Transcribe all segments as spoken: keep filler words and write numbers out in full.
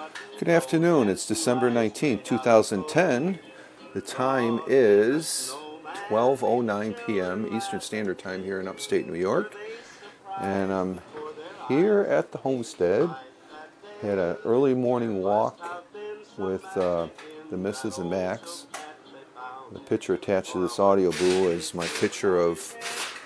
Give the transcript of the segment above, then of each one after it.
Good afternoon. It's December nineteenth, two thousand ten. The time is twelve oh nine p m Eastern Standard Time here in upstate New York. And I'm here at the homestead. Had an early morning walk with uh, the missus and Max. The picture attached to this audio boo is my picture of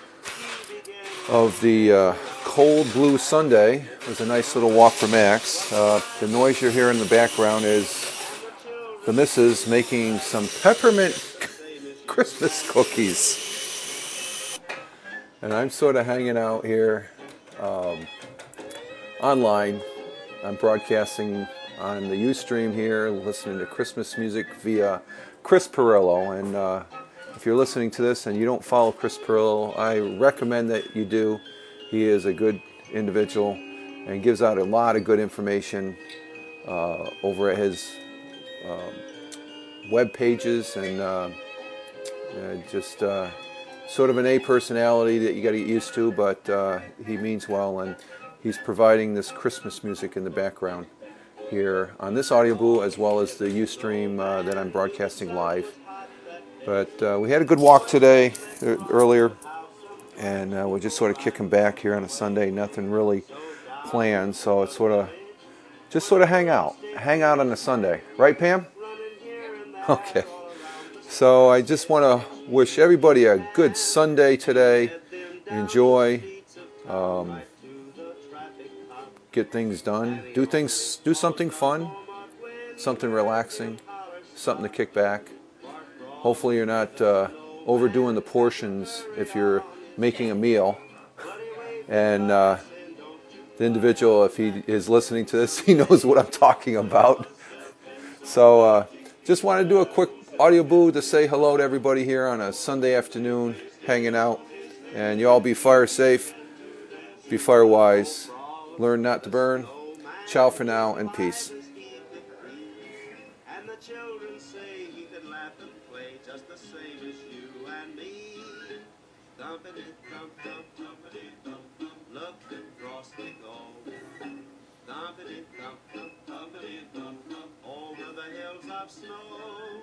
of the uh, cold blue Sunday. It was a nice little walk for Max. Uh, the noise you're hearing in the background is the missus making some peppermint Christmas cookies. And I'm sort of hanging out here um, online. I'm broadcasting on the Ustream here, listening to Christmas music via Chris Pirillo. And uh, if you're listening to this and you don't follow Chris Pirillo, I recommend that you do. He is a good individual and gives out a lot of good information uh, over at his um, web pages, and uh, uh, just uh, sort of an A personality that you got to get used to, but uh, he means well, and he's providing this Christmas music in the background here on this audio boo, as well as the Ustream uh, that I'm broadcasting live. But uh, we had a good walk today, uh, earlier, and uh, we're just sort of kicking back here on a Sunday. Nothing really planned, so it's sort of just sort of hang out, hang out on a Sunday, right, Pam? Okay. So I just want to wish everybody a good Sunday today. Enjoy. Um, get things done. Do things. Do something fun. Something relaxing. Something to kick back. Hopefully you're not uh, overdoing the portions if you're making a meal. And uh, the individual, if he is listening to this, he knows what I'm talking about. So uh, just want to do a quick audio boo to say hello to everybody here on a Sunday afternoon, hanging out. And you all be fire safe, be fire wise, learn not to burn. Ciao for now, and peace. And the children say he can laugh and play just the same as you and me. Thumpity thump thump thumpity thump thump, look across they go. Thumpity thump thump thumpity thump thump, over the hills of snow.